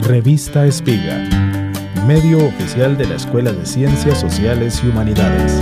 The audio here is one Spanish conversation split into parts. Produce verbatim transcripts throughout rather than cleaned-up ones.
Revista Espiga, medio oficial de la Escuela de Ciencias Sociales y Humanidades.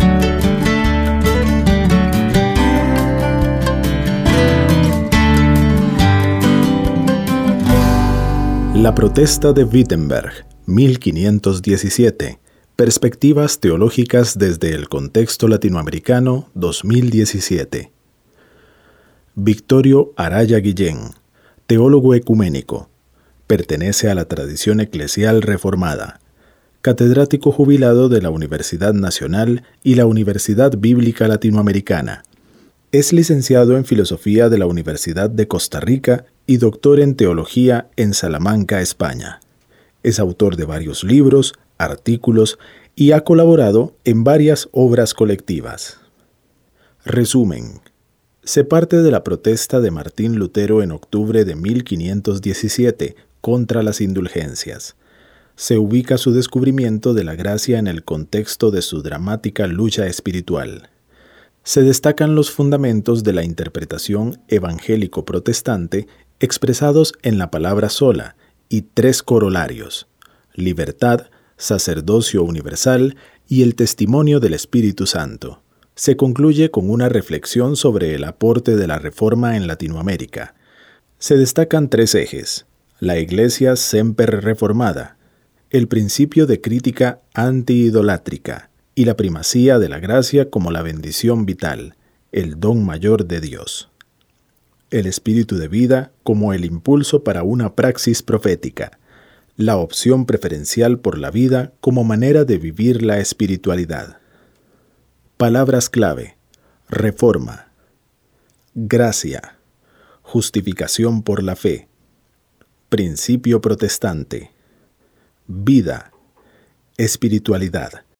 La protesta de Wittenberg, mil quinientos diecisiete. Perspectivas teológicas desde el contexto latinoamericano, dos mil diecisiete. Victorio Araya Guillén, teólogo ecuménico. Pertenece a la tradición eclesial reformada. Catedrático jubilado de la Universidad Nacional y la Universidad Bíblica Latinoamericana. Es licenciado en Filosofía de la Universidad de Costa Rica y doctor en Teología en Salamanca, España. Es autor de varios libros, artículos y ha colaborado en varias obras colectivas. Resumen. Se parte de la protesta de Martín Lutero en octubre de mil quinientos diecisiete contra las indulgencias. Se ubica su descubrimiento de la gracia en el contexto de su dramática lucha espiritual. Se destacan los fundamentos de la interpretación evangélico-protestante expresados en la palabra sola y tres corolarios: libertad, sacerdocio universal y el testimonio del Espíritu Santo. Se concluye con una reflexión sobre el aporte de la Reforma en Latinoamérica. Se destacan tres ejes: la Iglesia semper reformada, el principio de crítica anti-idolátrica y la primacía de la gracia como la bendición vital, el don mayor de Dios. El espíritu de vida como el impulso para una praxis profética, la opción preferencial por la vida como manera de vivir la espiritualidad. Palabras clave: reforma, gracia, justificación por la fe, principio protestante, vida, espiritualidad.